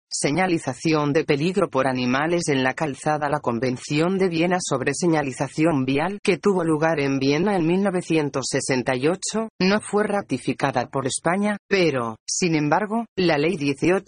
Señalización de peligro por animales en la calzada. La Convención de Viena sobre señalización vial, que tuvo lugar en Viena en 1968, no fue ratificada por España, pero, sin embargo, la Ley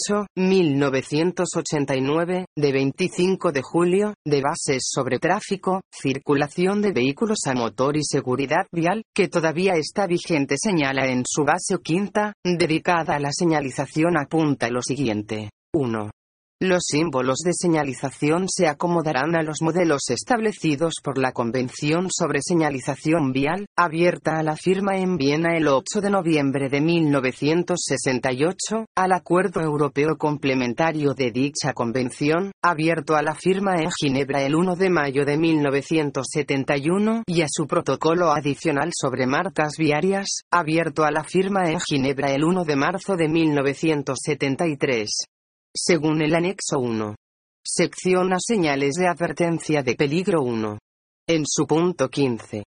18/1989, de 25 de julio, de bases sobre tráfico, circulación de vehículos a motor y seguridad vial, que todavía está vigente, señala en su base quinta, dedicada a la señalización, apunta lo siguiente. 1. Los símbolos de señalización se acomodarán a los modelos establecidos por la Convención sobre señalización vial, abierta a la firma en Viena el 8 de noviembre de 1968, al Acuerdo Europeo Complementario de dicha Convención, abierto a la firma en Ginebra el 1 de mayo de 1971, y a su protocolo adicional sobre marcas viarias, abierto a la firma en Ginebra el 1 de marzo de 1973. Según el anexo 1. Sección a señales de advertencia de peligro 1. En su punto 15.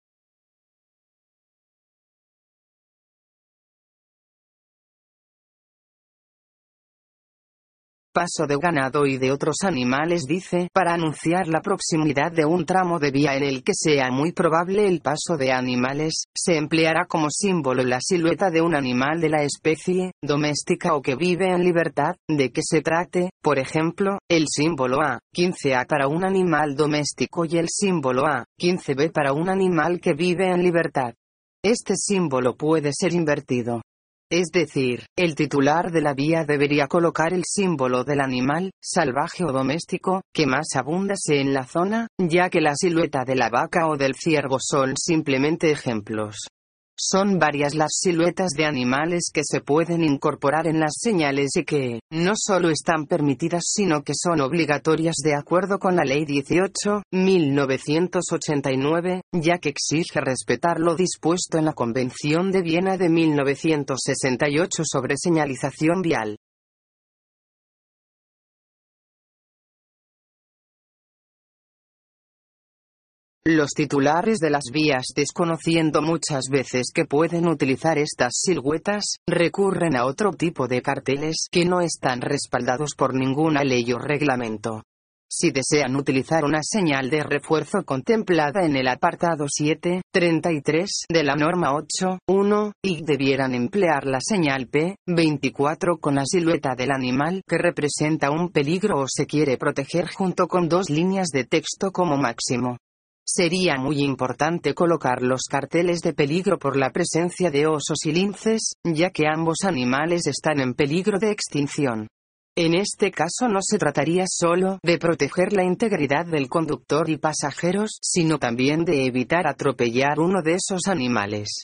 Paso de ganado y de otros animales dice, para anunciar la proximidad de un tramo de vía en el que sea muy probable el paso de animales, se empleará como símbolo la silueta de un animal de la especie, doméstica o que vive en libertad, de que se trate, por ejemplo, el símbolo A15A para un animal doméstico y el símbolo A15B para un animal que vive en libertad. Este símbolo puede ser invertido. Es decir, el titular de la vía debería colocar el símbolo del animal, salvaje o doméstico, que más abundase en la zona, ya que la silueta de la vaca o del ciervo son simplemente ejemplos. Son varias las siluetas de animales que se pueden incorporar en las señales y que, no solo están permitidas sino que son obligatorias de acuerdo con la Ley 18/1989, ya que exige respetar lo dispuesto en la Convención de Viena de 1968 sobre señalización vial. Los titulares de las vías, desconociendo muchas veces que pueden utilizar estas siluetas, recurren a otro tipo de carteles que no están respaldados por ninguna ley o reglamento. Si desean utilizar una señal de refuerzo contemplada en el apartado 7.33 de la norma 8.1, y debieran emplear la señal P24 con la silueta del animal que representa un peligro o se quiere proteger junto con 2 líneas de texto como máximo. Sería muy importante colocar los carteles de peligro por la presencia de osos y linces, ya que ambos animales están en peligro de extinción. En este caso no se trataría solo de proteger la integridad del conductor y pasajeros, sino también de evitar atropellar uno de esos animales.